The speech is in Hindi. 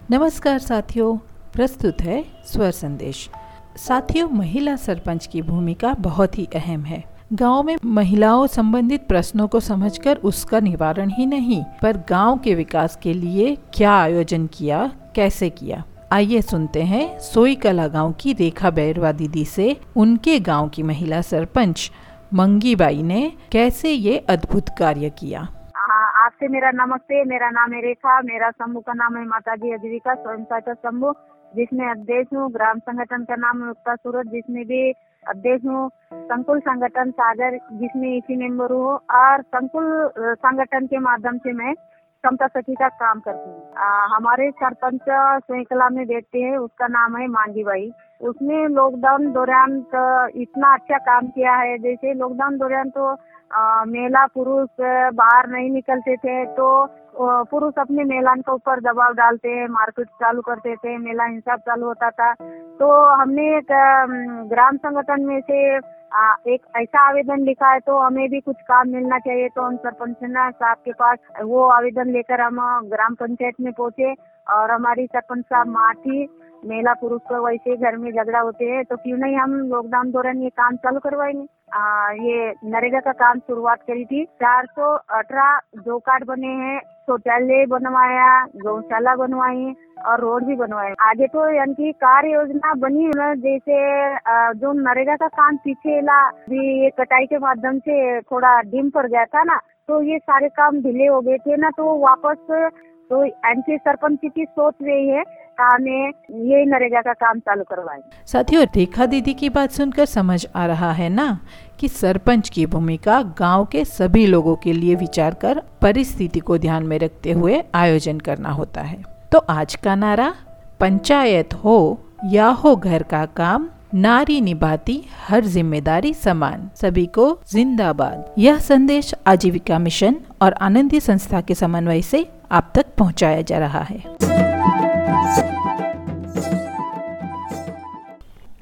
नमस्कार साथियों, प्रस्तुत है स्वर संदेश। साथियों, महिला सरपंच की भूमिका बहुत ही अहम है। गांव में महिलाओं संबंधित प्रश्नों को समझकर उसका निवारण ही नहीं, पर गांव के विकास के लिए क्या आयोजन किया, कैसे किया। आइए सुनते हैं सोईकला गांव की रेखा बैरवा दीदी से उनके गांव की महिला सरपंच मंगी बाई ने कैसे ये अद्भुत कार्य किया। आपसे मेरा नमस्ते। मेरा नाम है रेखा। मेरा समूह का नाम है माताजी आजीविका स्वयं सहायता समूह, जिसमें अध्यक्ष हूँ। ग्राम संगठन का नाम है उत्तर सूरत, जिसमें भी अध्यक्ष हूँ। संकुल संगठन सागर, जिसमें इसी मेंबर हूँ। और संकुल संगठन के माध्यम से मैं समता सखी का काम करती हूँ। हमारे सरपंच सोईकला में बैठते हैं, उसका नाम है मांगी बाई। उसने लॉकडाउन दौरान इतना अच्छा काम किया है। जैसे लॉकडाउन दौरान तो महिला पुरुष बाहर नहीं निकलते थे, तो पुरुष अपने महिलाओं के ऊपर दबाव डालते हैं, मारपीट चालू करते थे, महिला हिंसा चालू होता था। तो हमने एक ग्राम संगठन में से एक ऐसा आवेदन लिखा है, तो हमें भी कुछ काम मिलना चाहिए। तो हम सरपंच साहब के पास वो आवेदन लेकर हम ग्राम पंचायत में पहुंचे। और हमारी सरपंच साहब माँ थी, महिला पुरुष को वैसे घर में झगड़ा होते हैं, तो क्यों नहीं हम लॉकडाउन दौरान ये काम चालू करवाएंगे। ये नरेगा का काम शुरुआत करी थी। 418 जो कार्ड बने हैं, शौचालय बनवाया, गौशाला बनवाई और रोड भी बनवाए। आगे तो यानी कार्य योजना बनी है। जैसे जो नरेगा का काम पीछे भी ये कटाई के माध्यम से थोड़ा डिम पड़ गया था ना, तो ये सारे काम ढीले हो गए थे ना, तो वापस तो एमपी सरपंच की सोच रही है हमें ये नरेगा का काम चालू करवाएं। साथियों, रेखा दीदी की बात सुनकर समझ आ रहा है ना कि सरपंच की भूमिका गांव के सभी लोगों के लिए विचार कर परिस्थिति को ध्यान में रखते हुए आयोजन करना होता है। तो आज का नारा, पंचायत हो या हो घर का काम, नारी निभाती हर जिम्मेदारी समान, सभी को जिंदाबाद। यह संदेश आजीविका मिशन और आनंदी संस्था के समन्वय से आप तक पहुंचाया जा रहा है।